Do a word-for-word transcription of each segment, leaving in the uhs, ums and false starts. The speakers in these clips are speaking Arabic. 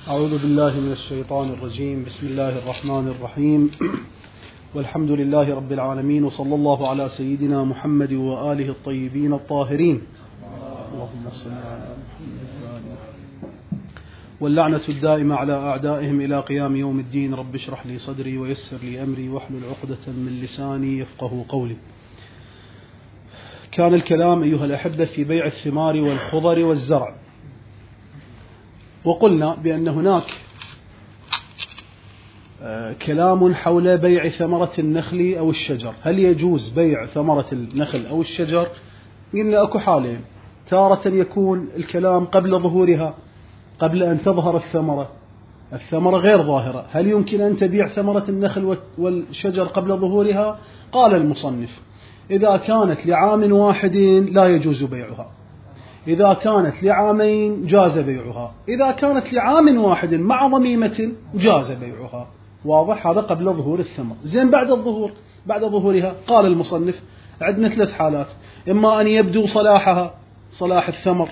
أعوذ بالله من الشيطان الرجيم. بسم الله الرحمن الرحيم. والحمد لله رب العالمين، وصلى الله على سيدنا محمد وآله الطيبين الطاهرين. اللهم صل على محمد. واللعنة الدائمة على أعدائهم إلى قيام يوم الدين. رب اشرح لي صدري ويسر لي أمري واحلل عقدة من لساني يفقه قولي. كان الكلام أيها الأحبة في بيع الثمار والخضر والزرع، وقلنا بأن هناك كلام حول بيع ثمرة النخل أو الشجر. هل يجوز بيع ثمرة النخل أو الشجر؟ قلنا أكو حالين، تارة يكون الكلام قبل ظهورها، قبل أن تظهر الثمرة، الثمرة غير ظاهرة. هل يمكن أن تبيع ثمرة النخل والشجر قبل ظهورها؟ قال المصنف: إذا كانت لعام واحد لا يجوز بيعها، إذا كانت لعامين جاز بيعها، إذا كانت لعام واحد مع ضميمة جاز بيعها. واضح؟ هذا قبل ظهور الثمر. زين، بعد الظهور بعد ظهورها قال المصنف: عندنا ثلاث حالات: إما أن يبدو صلاحها، صلاح الثمر،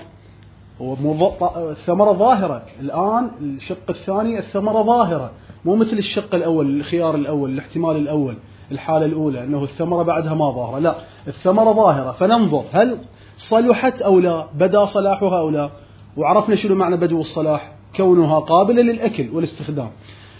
الثمرة ظاهرة الآن، الشق الثاني الثمرة ظاهرة، مو مثل الشق الأول، الخيار الأول، الاحتمال الأول، الحالة الأولى أنه الثمرة بعدها ما ظاهرة. لا، الثمرة ظاهرة، فننظر هل صلحت أو لا، بدأ صلاحها أو لا. وعرفنا شنو معنى بدو الصلاح: كونها قابلة للأكل والاستخدام،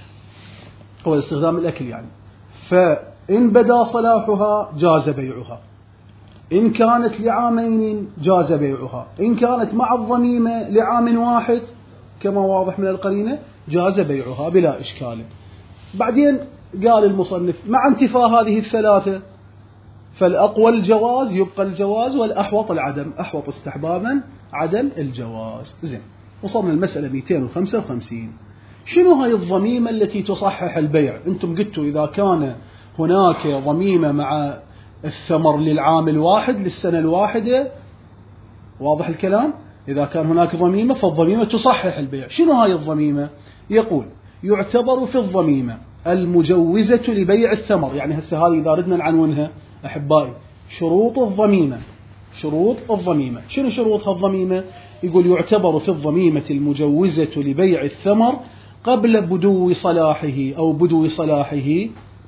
هو الاستخدام الأكل يعني. فإن بدأ صلاحها جاز بيعها، إن كانت لعامين جاز بيعها، إن كانت مع الضميمة لعام واحد كما واضح من القرينة جاز بيعها بلا إشكال. بعدين قال المصنف: مع انتفاء هذه الثلاثة فالأقوى الجواز، يبقى الجواز، والأحوط العدم، أحوط استحبابا عدم الجواز. زين، وصلنا المسألة مئتين وخمسة وخمسين. شنو هاي الضميمة التي تصحح البيع؟ أنتم قلتوا إذا كان هناك ضميمة مع الثمر للعام الواحد، للسنة الواحدة، واضح الكلام؟ إذا كان هناك ضميمة فالضميمة تصحح البيع. شنو هاي الضميمة؟ يقول: يعتبر في الضميمة المجوزة لبيع الثمر. يعني هسه هذه إذا ردنا نعنونها أحبائي، شروط الضميمة، شروط الضميمة. شنو شروط الضميمة؟ يقول: يعتبر في الضميمة المجوزة لبيع الثمر قبل بدو صلاحه أو بدو صلاحه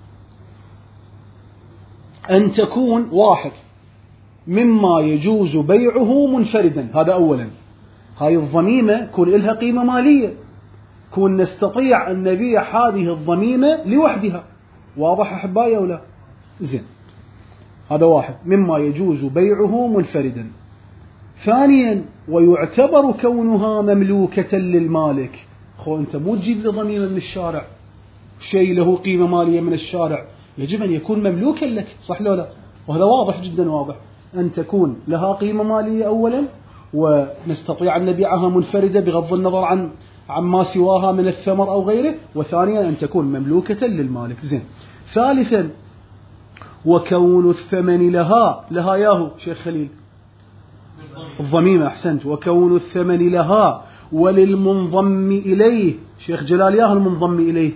أن تكون: واحد، مما يجوز بيعه منفردا. هذا أولا، هاي الضميمة كون لها قيمة مالية، كون نستطيع أن نبيع هذه الضميمة لوحدها. واضح أحبائي أو لا؟ زين، هذا واحد، مما يجوز بيعه منفردا. ثانيا: ويعتبر كونها مملوكة للمالك. خو أنت مو تجيب لي ضميمة من الشارع، شيء له قيمة مالية من الشارع، يجب أن يكون مملوكا لك، صح لو لا؟ وهذا واضح جدا، واضح أن تكون لها قيمة مالية أولا، ونستطيع أن نبيعها منفردة بغض النظر عن عما سواها من الثمر أو غيره. وثانيا أن تكون مملوكة للمالك. زين. ثالثا: وكون الثمن لها، لها ياهو شيخ خليل، الضميمة، أحسنت. وكون الثمن لها وللمنضم إليه، شيخ جلال، ياهو المنضم إليه،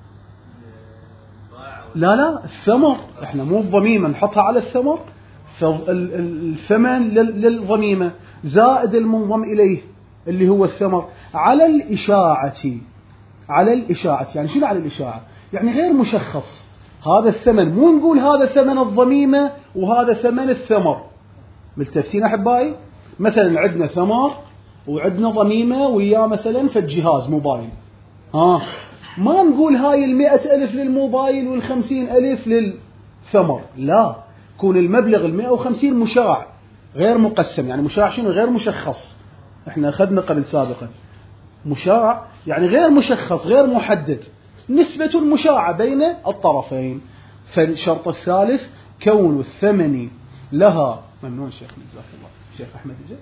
لا لا الثمر، احنا مو الضميمة نحطها على الثمر، فالثمن للضميمة زائد المنضم إليه اللي هو الثمر على الإشاعة. على الإشاعة يعني شنو على الإشاعة؟ يعني غير مشخص. هذا الثمن، مو نقول هذا ثمن الضميمة وهذا ثمن الثمر. ملتفتين أحبائي؟ مثلا عندنا ثمر وعندنا ضميمة وياه مثلا في الجهاز موبايل، ها ما نقول هاي المئة ألف للموبايل والخمسين ألف للثمر، لا، كون المبلغ المئة وخمسين مشاع غير مقسم. يعني مشاع شنو؟ غير مشخص. احنا أخذنا قبل سابقا مشاع يعني غير مشخص، غير محدد، نسبة مشاعة بين الطرفين. فالشرط الثالث: كون الثمن لها. ممنون شيخ، جزاك الله. شيخ أحمد جاء.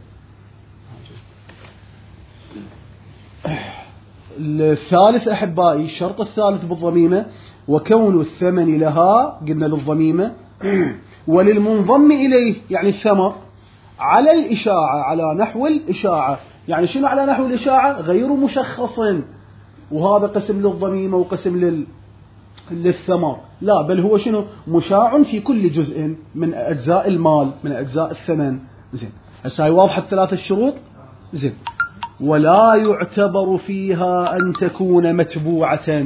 الثالث أحبائي، الشرط الثالث بالضميمة: وكون الثمن لها، قلنا للضميمة، وللمنضم إليه يعني الثمر، على الإشاعة، على نحو الإشاعة. يعني شنو على نحو الإشاعة؟ غير مشخص، وهذا قسم للضميمة وقسم لل للثمر، لا، بل هو شنو؟ مشاع في كل جزء من أجزاء المال، من أجزاء الثمن. زين، هسه هاي واضحة الثلاث الشروط. زين، ولا يعتبر فيها أن تكون متبوعة،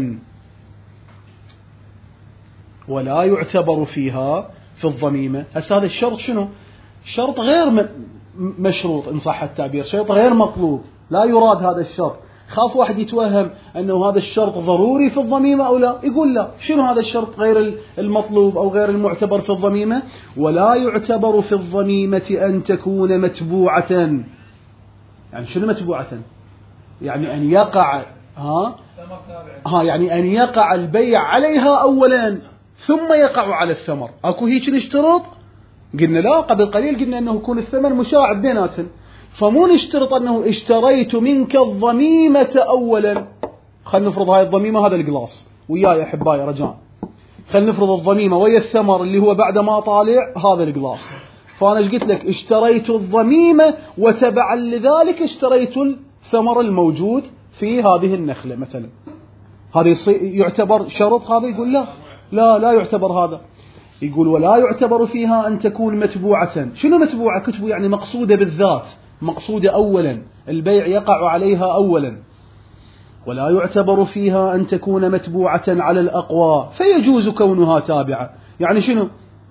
ولا يعتبر فيها في الضميمة. هسه هذا الشرط شنو؟ شرط غير مشروط إن صح التعبير، شرط غير مطلوب، لا يراد هذا الشرط. خاف واحد يتوهم أنه هذا الشرط ضروري في الضميمة أو لا، يقول لا، شنو هذا الشرط غير المطلوب أو غير المعتبر في الضميمة؟ ولا يعتبر في الضميمة أن تكون متبوعة. يعني شنو متبوعة؟ يعني أن يقع ها ها يعني أن يقع البيع عليها أولا ثم يقع على الثمر. أكو هيك نشترط؟ قلنا لا، قبل قليل قلنا أنه يكون الثمن مشاع بيناتهم، فمو نشترط أنه اشتريت منك الضميمة أولا. خلنا نفرض هاي الضميمة، هذا القلاص وياي أحبائي رجاء، خلنا نفرض الضميمة ويا الثمر اللي هو بعد ما طالع هذا القلاص، فأنا ايش قلت لك؟ اشتريت الضميمة وتبعا لذلك اشتريت الثمر الموجود في هذه النخلة مثلا. هذا يعتبر شرط؟ هذا يقول لا لا لا يعتبر هذا. يقول ولا يعتبر فيها أن تكون متبوعة. شنو متبوعة؟ كتبوا يعني مقصودة بالذات، مقصودة أولا، البيع يقع عليها أولا. ولا يعتبر فيها أن تكون متبوعة على الأقوى فيجوز كونها تابعة. يعني شنو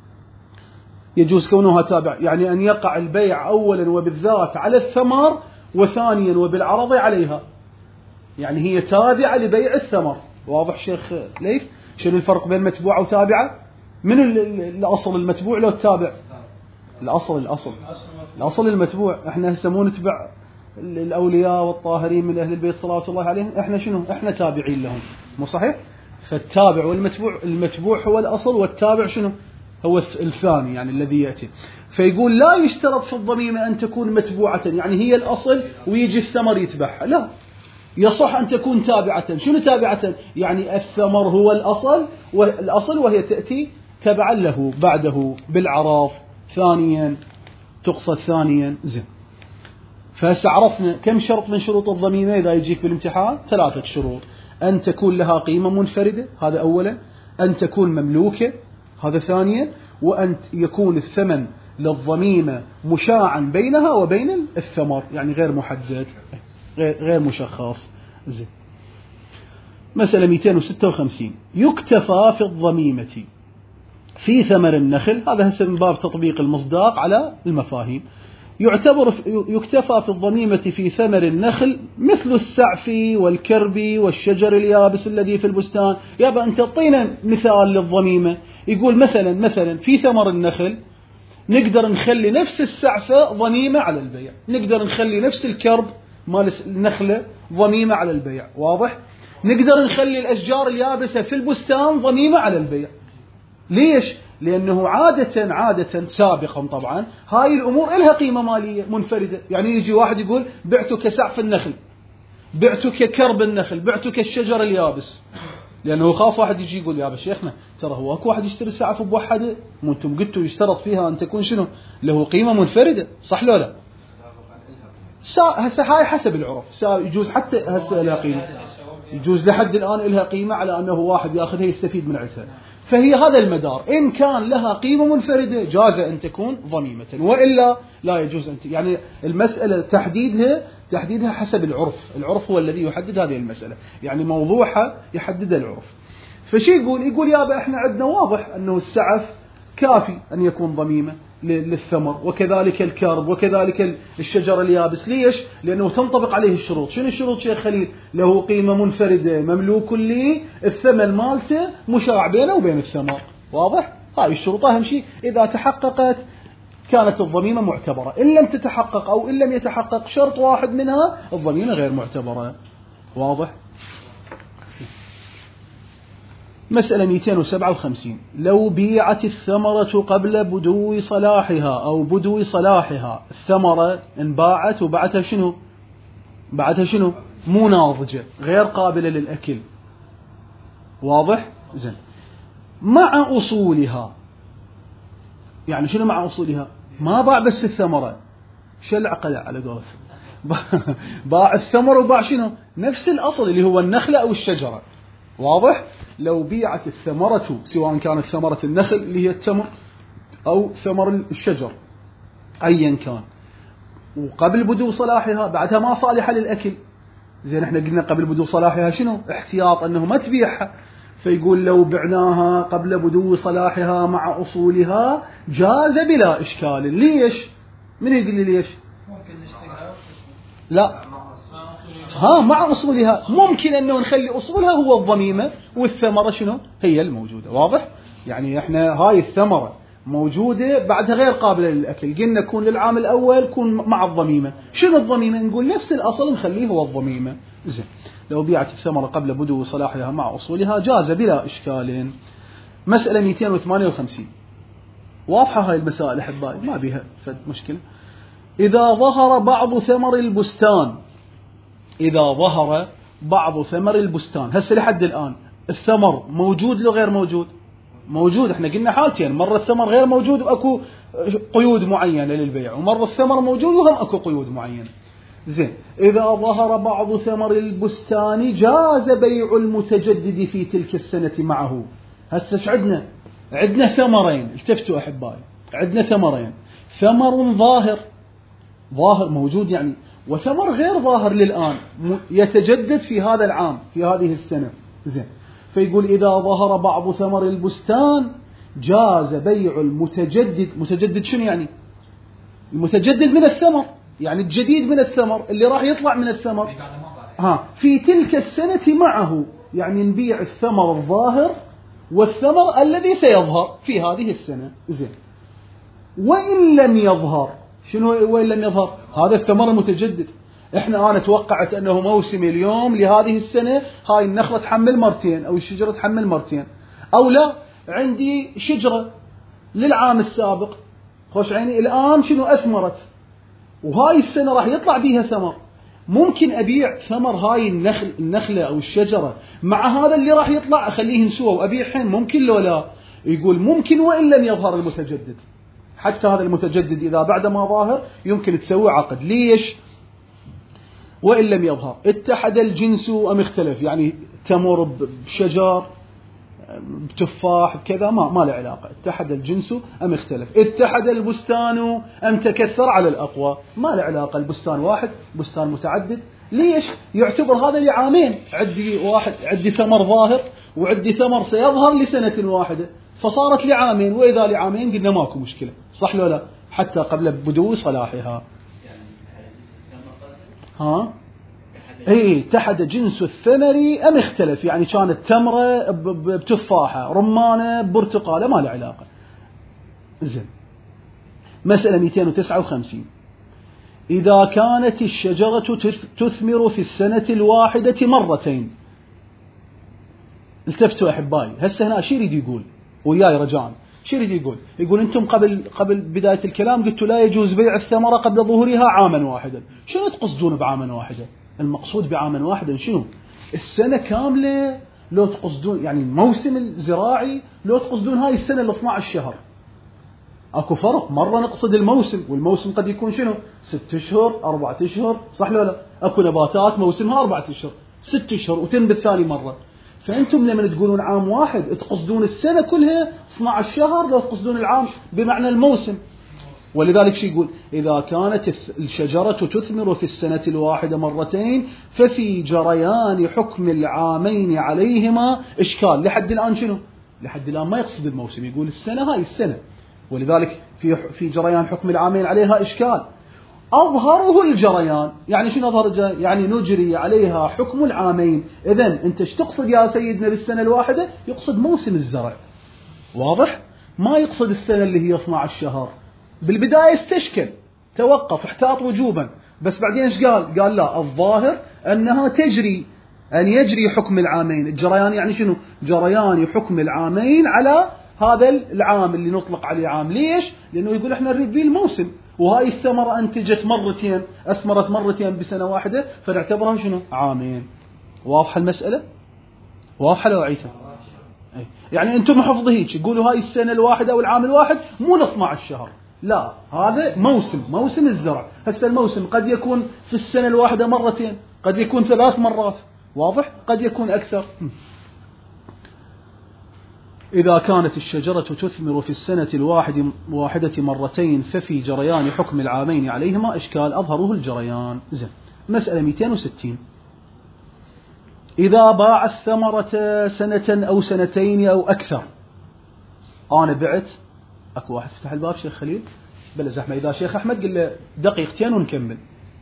يجوز كونها تابعة؟ يعني أن يقع البيع أولا وبالذات على الثمر، وثانيا وبالعرض عليها، يعني هي تابعة لبيع الثمر. واضح شيخ ليث؟ شنو الفرق بين متبوعة وتابعة؟ من الأصل المتبوع لو التابع؟ الأصل الأصل الأصل المتبوع. احنا هسه مو نتبع الأولياء والطاهرين من أهل البيت صلوات الله عليهم، احنا شنو؟ احنا تابعين لهم، مو صحيح؟ فالتابع والمتبوع، المتبوع هو الأصل والتابع شنو؟ هو الثاني يعني الذي يأتي. فيقول لا يشترط في الضميمة أن تكون متبوعة، يعني هي الأصل ويجي الثمر يتبعها، لا، يصح أن تكون تابعة. شنو تابعة؟ يعني الثمر هو الأصل، والأصل وهي تأتي تبعا له بعده بالعراف ثانيا، تقصد ثانيا. زين، فهسه عرفنا كم شرط من شروط الضميمة إذا يجيك بالامتحان؟ ثلاثة شروط: أن تكون لها قيمة منفردة، هذا أولا، أن تكون مملوكة، هذا ثانيا، وأن يكون الثمن للضميمة مشاعا بينها وبين الثمر، يعني غير محدد غير مشخص. زين، مسألة مئتين وستة وخمسين: يكتفى في الضميمة في ثمر النخل. هذا هسه من باب تطبيق المصداق على المفاهيم. يعتبر يكتفى في الضميمة في ثمر النخل مثل السعف والكرب والشجر اليابس الذي في البستان. يابا أنت اعطينا مثال للضميمة. يقول مثلا مثلا في ثمر النخل نقدر نخلي نفس السعفة ضميمة على البيع، نقدر نخلي نفس الكرب مال النخلة ضميمة على البيع. واضح؟ نقدر نخلي الأشجار اليابسة في البستان ضميمة على البيع. ليش؟ لأنه عادة عادة سابقا طبعا هاي الأمور إلها قيمة مالية منفردة. يعني يجي واحد يقول بعتك سعف النخل، بعتك كرب النخل، بعتك الشجر اليابس، لأنه خاف واحد يجي يقول يا شيخنا ترى هو أكو واحد يشتري سعف بوحده، مو أنتم قلتوا يشترط فيها أن تكون شنو؟ له قيمة منفردة، صح لو لا؟ هسه هاي حسب العرف، يجوز حتى هسه لها قيمة، يجوز لحد الآن لها قيمة على أنه واحد يأخذها يستفيد من عتها. فهي هذا المدار، إن كان لها قيمة منفردة جاز أن تكون ضميمة، وإلا لا يجوز أن يعني المسألة تحديدها تحديدها حسب العرف، العرف هو الذي يحدد هذه المسألة، يعني موضوعها يحددها العرف. فشي يقول يقول يابا احنا عندنا واضح أنه السعف كافي أن يكون ضميمة للثمر، وكذلك الكرب، وكذلك الشجر اليابس. ليش؟ لأنه تنطبق عليه الشروط. شنو الشروط شيخ خليل؟ له قيمة منفردة، مملوك لي، الثمن مالته مشاع بينه وبين الثمر. واضح؟ هاي الشروط أهم شيء إذا تحققت كانت الضميمة معتبرة. إن لم تتحقق أو إن لم يتحقق شرط واحد منها الضميمة غير معتبرة. واضح؟ مسألة مئتين وسبعة وخمسين: لو بيعت الثمرة قبل بدو صلاحها أو بدو صلاحها، الثمرة انباعت وبعتها شنو؟ بعتها شنو؟ مو ناضجة، غير قابلة للأكل. واضح؟ زين، مع أصولها. يعني شنو مع أصولها؟ ما باع بس الثمرة، شلع قلع على قولتهم، باع الثمرة وباع شنو؟ نفس الأصل اللي هو النخلة أو الشجرة. واضح؟ لو بيعت الثمرة، سواء كانت ثمرة النخل اللي هي التمر أو ثمر الشجر أيا كان، وقبل بدو صلاحها بعدها ما صالحة للأكل. زين احنا قلنا قبل بدو صلاحها شنو؟ احتياط أنه ما تبيعها. فيقول لو بعناها قبل بدو صلاحها مع أصولها جاز بلا إشكال. ليش؟ من يقول لي ليش؟ ممكن نشتريها لا ها مع أصولها، ممكن أنه نخلي أصولها هو الضميمة والثمرة شنو؟ هي الموجودة. واضح؟ يعني احنا هاي الثمرة موجودة بعدها غير قابلة للأكل، قلنا كون للعام الأول كون مع الضميمة. شنو الضميمة؟ نقول نفس الأصل نخليه هو الضميمة. زين لو بيعت الثمرة قبل بدو صلاحها مع أصولها جاز بلا إشكال. مسألة مئتين وثمانية وخمسين. واضحة هاي المسائل أحبائي، ما بيها فد مشكلة. إذا ظهر بعض ثمر البستان، إذا ظهر بعض ثمر البستان، هسه لحد الآن الثمر موجود لو غير موجود؟ موجود. احنا قلنا حالتين، مرة الثمر غير موجود وأكو قيود معينة للبيع، ومرة الثمر موجود وهم أكو قيود معينة. زين إذا ظهر بعض ثمر البستان جاز بيع المتجدد في تلك السنة معه. هسه ايش عندنا؟ عندنا ثمرين، التفتوا أحبائي، عندنا ثمرين، ثمر ظاهر ظاهر موجود يعني، وثمر غير ظاهر للآن يتجدد في هذا العام في هذه السنة. زين فيقول إذا ظهر بعض ثمر البستان جاز بيع المتجدد. متجدد شنو يعني؟ المتجدد من الثمر، يعني الجديد من الثمر اللي راح يطلع من الثمر ها في تلك السنة معه، يعني نبيع الثمر الظاهر والثمر الذي سيظهر في هذه السنة. زين وإن لم يظهر، شنو وإن لم يظهر؟ هذا الثمر المتجدد. احنا انا توقعت انه موسمي اليوم لهذه السنة، هاي النخلة تحمل مرتين او الشجرة تحمل مرتين، او لا عندي شجرة للعام السابق خوش عيني الان شنو اثمرت، وهاي السنة راح يطلع بيها ثمر. ممكن ابيع ثمر هاي النخل النخلة او الشجرة مع هذا اللي راح يطلع اخليه نسوى وابيع حين؟ ممكن لو لا؟ يقول ممكن وإن لم يظهر المتجدد. حتى هذا المتجدد إذا بعد ما ظاهر يمكن تسوي عقد. ليش؟ وإن لم يظهر. اتحد الجنس أم اختلف، يعني تمر بشجر بتفاح بكذا ما ما له علاقة. اتحد الجنس أم اختلف. اتحد البستان أم تكثر على الأقوى، ما له علاقة. البستان واحد بستان متعدد. ليش؟ يعتبر هذا لعامين، عندي واحد عندي ثمر ظاهر وعندي ثمر سيظهر لسنة واحدة، فصارت لعامين، وإذا لعامين قلنا ماكو مشكلة. صح لو لا؟ حتى قبل بدو صلاحها. ها اي اتحد جنس الثمر ام اختلف، يعني كانت تمرة بتفاحة، رمانة برتقالة، ما له علاقة. زين مسألة مئتين وتسعة وخمسين. إذا كانت الشجرة تثمر في السنة الواحدة مرتين. التفتوا أحبائي، هسه هنا شو يريد يقول وياي رجاء؟ شو يريد يقول؟ يقول أنتم قبل قبل بداية الكلام قلتوا لا يجوز بيع الثمرة قبل ظهورها عاما واحدا. شنو تقصدون بعاما واحدا؟ المقصود بعاما واحدا شنو؟ السنة كاملة لو تقصدون يعني الموسم الزراعي، لو تقصدون هاي السنة ال اثنا عشر شهر. اكو فرق، مرة نقصد الموسم، والموسم قد يكون شنو؟ ست اشهر أربعة اشهر. صح ولا لا؟ اكو نباتات موسمها أربعة اشهر ست اشهر وتنبت ثاني مرة. فأنتم لما تقولون عام واحد تقصدون السنة كلها اثنا عشر شهر، لو تقصدون العام بمعنى الموسم. ولذلك شو يقول؟ إذا كانت الشجرة تثمر في السنة الواحدة مرتين ففي جريان حكم العامين عليهما إشكال. لحد الآن شنو؟ لحد الآن ما يقصد الموسم، يقول السنة هاي السنة، ولذلك في في جريان حكم العامين عليها إشكال. أظهره الجريان، يعني شنو أظهر الجريان؟ يعني نجري عليها حكم العامين. إذن أنت ايش تقصد يا سيدنا بالسنة الواحدة؟ يقصد موسم الزرع. واضح؟ ما يقصد السنة اللي هي اثنا عشر شهر. بالبداية استشكل، توقف، احتاط وجوبا، بس بعدين ايش قال؟ قال لا، الظاهر أنها تجري، أن يجري حكم العامين. الجريان يعني شنو؟ جريان حكم العامين على هذا العام اللي نطلق عليه عام. ليش؟ لأنه يقول احنا نريد به الموسم، وهاي الثمرة أنتجت مرتين، أثمرت مرتين بسنة واحدة، فنعتبرها شنو؟ عامين. واضحة المسألة؟ واضحة لو عيثة؟ يعني أنتم حفظوا هيك، يقولوا هاي السنة الواحدة أو العام الواحد مو اثنا عشر شهر، لا، هذا موسم، موسم الزرع. هسه الموسم قد يكون في السنة الواحدة مرتين، قد يكون ثلاث مرات. واضح؟ قد يكون أكثر. إذا كانت الشجرة تثمر في السنة الواحد واحدة مرتين ففي جريان حكم العامين عليهما إشكال أظهره الجريان. زين. مسألة مئتين وستين. إذا باع الثمرة سنة أو سنتين أو أكثر. أنا بعت، أكو واحد فتح الباب شيخ خليل بلا زحمة. إذا شيخ أحمد قل له دقيقتين ونكمل.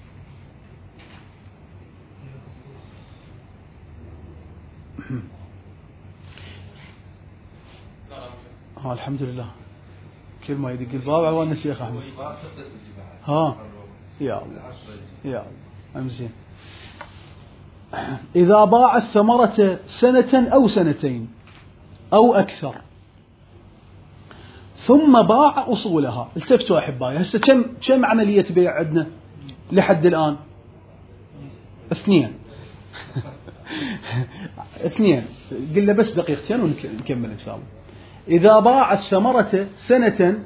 ها الحمد لله، كل ما يدق الباب عوان الشيخ أحمد. ها يا الله يا الله أمزين. إذا باع الثمرة سنة أو سنتين أو أكثر ثم باع أصولها. التفتوا أحبائي، هسه كم كم عملية بيع عندنا لحد الآن؟ اثنين. اثنين. قلنا بس دقيقتين ونكمل إن شاء الله. إذا باع الثمرة سنة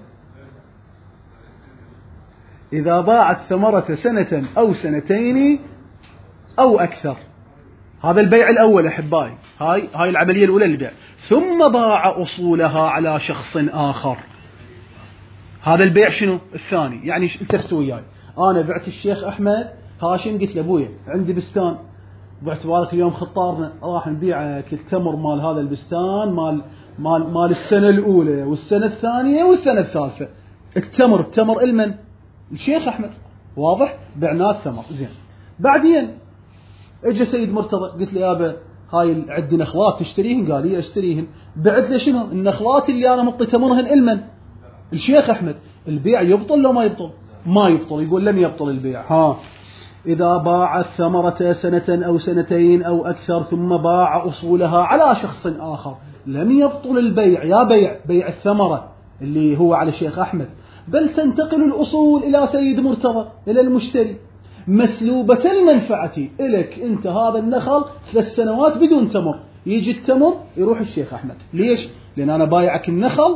إذا باع الثمرة سنة أو سنتين أو أكثر، هذا البيع الأول أحبائي، هاي هاي العملية الأولى للبيع. ثم باع أصولها على شخص آخر، هذا البيع شنو؟ الثاني. يعني التفتوا وياي، أنا بعت الشيخ أحمد هاشم، قلت له أبويا عندي بستان، باعتبارك اليوم خطارنا راح نبيعك التمر مال هذا البستان مال مال مال السنة الأولى والسنة الثانية والسنة الثالثة. التمر التمر المن؟ الشيخ أحمد. واضح؟ بعناه الثمر. زين. بعدين اجى سيد مرتضى، قلت له يابا هاي عندي نخلات تشتريهن، قال لي اشتريهن. بعت له شنو؟ النخلات اللي انا مطي تمرهن المن؟ الشيخ أحمد. البيع يبطل لو ما يبطل؟ ما يبطل. يقول لم يبطل البيع. ها إذا باع الثمرة سنة أو سنتين أو أكثر ثم باع أصولها على شخص آخر لم يبطل البيع. يا بيع بيع الثمرة اللي هو على الشيخ أحمد، بل تنتقل الأصول إلى سيد مرتضى، إلى المشتري، مسلوبة المنفعة إلك أنت. هذا النخل ثلاث سنوات بدون تمر، يجي التمر يروح الشيخ أحمد. ليش؟ لأن أنا بايعك النخل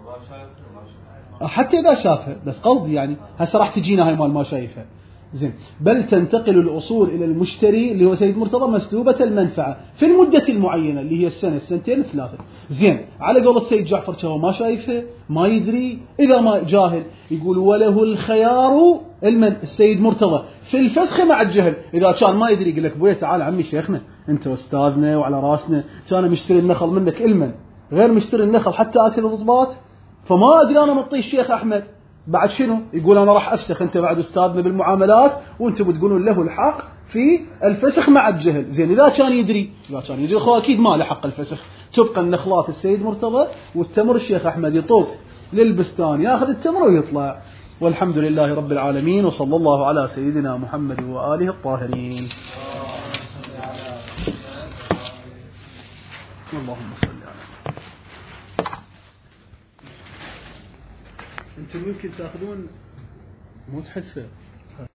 حتى إذا شافها، بس قصدي يعني هسه راح تجينا هاي مال ما شايفها. زين. بل تنتقل الأصول إلى المشتري اللي هو سيد مرتضى مسلوبة المنفعة في المدة المعينة اللي هي السنة السنتين الثلاثة. زين. على قول السيد جعفر شهو ما شايفه ما يدري، إذا ما جاهل يقول وله الخيار المن السيد مرتضى في الفسخ مع الجهل. إذا كان ما يدري يقول لك بويا تعال عمي شيخنا أنت أستاذنا وعلى راسنا، كان مشتري النخل منك المن غير مشتري النخل حتى أكل الضباط، فما أدري أنا مطي الشيخ أحمد بعد شنو يقول أنا راح أفسخ، أنت بعد أستاذنا بالمعاملات وأنتم بتقولون له الحق في الفسخ مع الجهل. زين. إذا كان يدري إذا كان يدري أخوة أكيد ما له حق الفسخ، تبقى النخلات السيد مرتضى والتمر الشيخ أحمد يطوف للبستان يأخذ التمر ويطلع. والحمد لله رب العالمين، وصلى الله على سيدنا محمد وآله الطاهرين. اللهم صل على. أنتم ممكن تأخذون مو تحفة